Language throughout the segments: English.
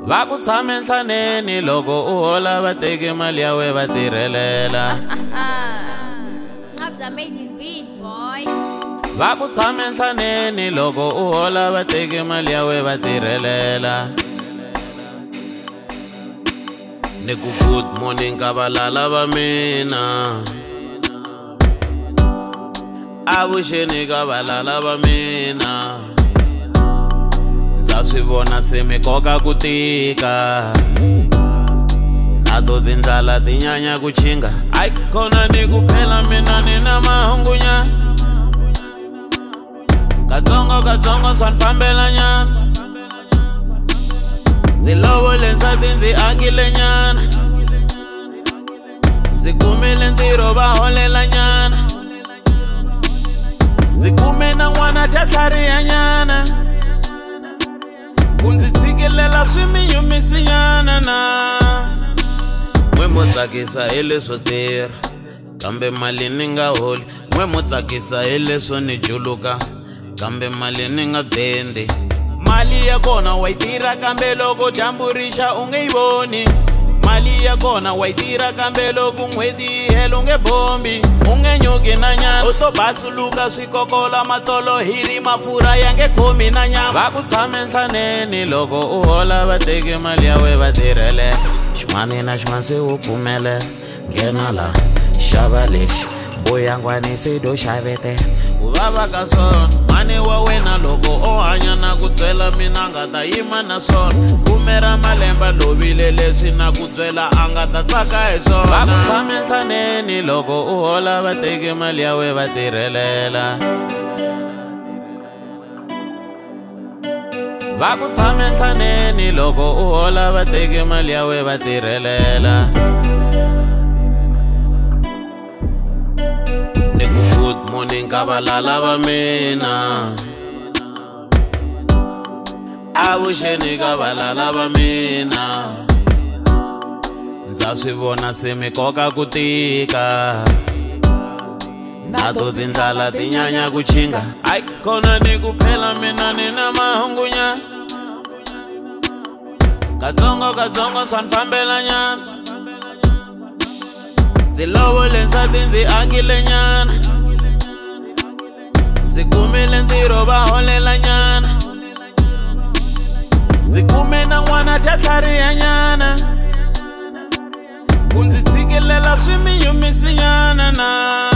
Va ku tshame nhlaneni loko u hola va teke mali ya we va tirhelela. Ngabza made this beat, boy. Va ku tshame nhlaneni loko u hola va teke mali ya we va tirhelela. Ni ku good morning ka valala va mina, avuxeni ka valala va mina. Ndza swi vona se mi koka ku tika, na to tindlala ti nyanya ku chinga. Ai kona ni ku phela mina ni na mahungunya, katsongo swa ni fambela nyana. Ndzi lovole nsati ndzi akile nyana, ndzi kumile ntirho va holela nyana. Ndzi kume na n'wana dya tlhariha nyana, ku ndzi tshikilela swi mi yumisi nyana na. N'we mo tsakisa hi leswo tirha, kambe mali ni nga holi. N'we mo tsakisa hi leswo ni juluka, kambe mali ni nga dendi. Mali ya kona wa yi tirha kambe loko dyambu rixa u nge yi voni. Mali ya kona wa yi tirha kambe loko n'hweti yi hela u nge bombi. U nge nyuki na nyana, u to basuluka swikokola matsolo hiri mafurha ya nge khomi na nyama. Va ku tshame nhlaneni loko u hola va teke mali ya we va tirhelela. Xin'wana na xin'wana se u pfumelela, nghena la xava lexi boyangwani se do xavetela. Ku vava ka swona mani wa wena loko o hanya na ku byela mina nga ta yima na swona. Khume ra malemba lovile leswi na ku byela a nga ta tsaka hi swona. Va ku tshame nhlaneni loko u hola va teke mali ya we va tirhelela. Va ku tshame nhlaneni loko u hola va teke mali ya we va tirhelela. Ni ku good morning ka valala va mina, avuxeni ka valala va mina. Ndza swi vona se mi koka ku tika, na to tindlala ti nyanya ku chinga. Ai kona ni ku phela mina ni na mahungunya, katsongo swa ni fambela nyana. Ndzi lovole nsati ndzi akile nyana, ndzi kumile ntirho va holela nyana. Ndzi kume na n'wana dya tlhariha nyana, ku ndzi tshikilela swi mi yumisi nyana na.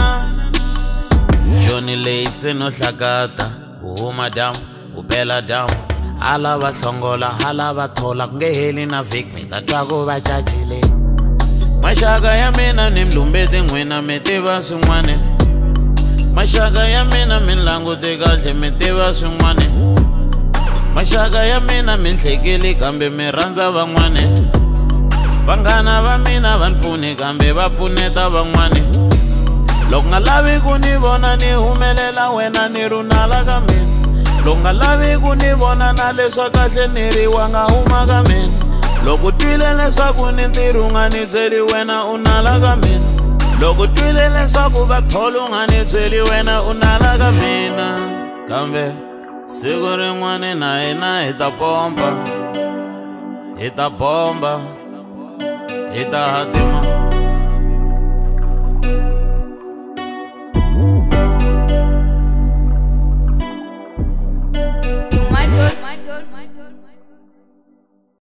Joni leyi se no hlakata, u huma damu u bela damu. Hala va hlongola hala va thola, ku nge heli na vhiki mi ta twa ku va cacile. Maxaka ya mina ni mlumbete n'wina mi tiva swin'wana. Maxaka ya mina mi langute kahle mi tiva swin'wana. Maxaka ya mina mi nhlekeli kambe mi rhandza van'wana. Vanghana va mina va ni pfuni kambe va pfuneta van'wana. Loko nga lavi ku ni vona ni humelela wena ni runala ka mina. Loko nga lavi ku ni vona na leswa kahle ni ri wa nga huma ka mina. Loko twile leswaku ni ntirho nga ni byeli wena u nala ka mina. Loko twile leswaku va tholo nga ni byeli wena u nala ka mina. Kambe siku rin'wana na hina hi ta pompa, hi ta bomba, hi ta hatima. You my good.